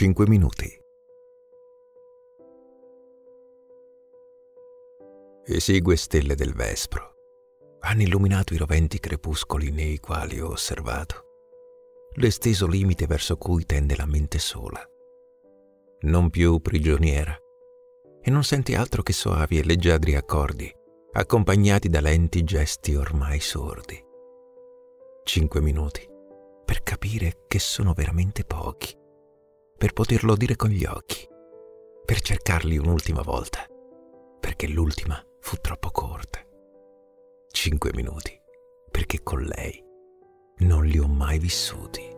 5 minuti. Esigue stelle del vespro hanno illuminato i roventi crepuscoli nei quali ho osservato l'esteso limite verso cui tende la mente sola, non più prigioniera, e non sente altro che soavi e leggiadri accordi, accompagnati da lenti gesti ormai sordi. 5 minuti per capire che sono veramente pochi, per poterlo dire con gli occhi, per cercarli un'ultima volta, perché l'ultima fu troppo corta. 5 minuti perché con lei non li ho mai vissuti.